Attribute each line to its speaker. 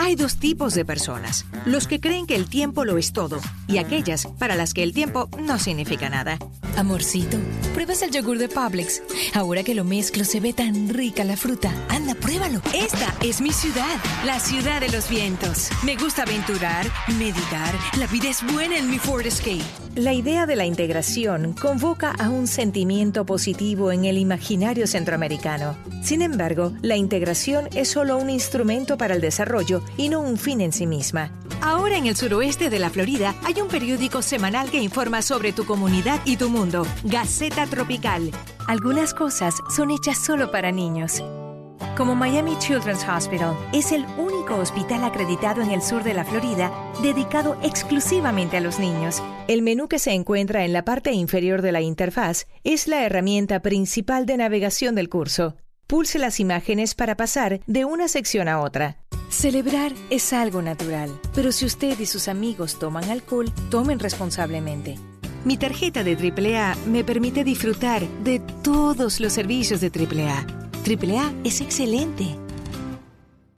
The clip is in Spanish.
Speaker 1: Hay dos tipos de personas: los que creen que el tiempo lo es todo y aquellas para las que el tiempo no significa nada.
Speaker 2: Amorcito, ¿pruebas el yogur de Publix? Ahora que lo mezclo se ve tan rica la fruta. Anda, pruébalo.
Speaker 1: Esta es mi ciudad, la ciudad de los vientos. Me gusta aventurar, meditar. La vida es buena en mi Ford Escape. La idea de la integración convoca a un sentimiento positivo en el imaginario centroamericano. Sin embargo, la integración es solo un instrumento para el desarrollo y no un fin en sí misma. Ahora en el suroeste de la Florida hay un periódico semanal que informa sobre tu comunidad y tu mundo, Gaceta Tropical. Algunas cosas son hechas solo para niños. Como Miami Children's Hospital, es el único hospital acreditado en el sur de la Florida dedicado exclusivamente a los niños. El menú que se encuentra en la parte inferior de la interfaz es la herramienta principal de navegación del curso. Pulse las imágenes para pasar de una sección a otra. Celebrar es algo natural, pero si usted y sus amigos toman alcohol, tomen responsablemente. Mi tarjeta de AAA me permite disfrutar de todos los servicios de AAA. AAA es excelente.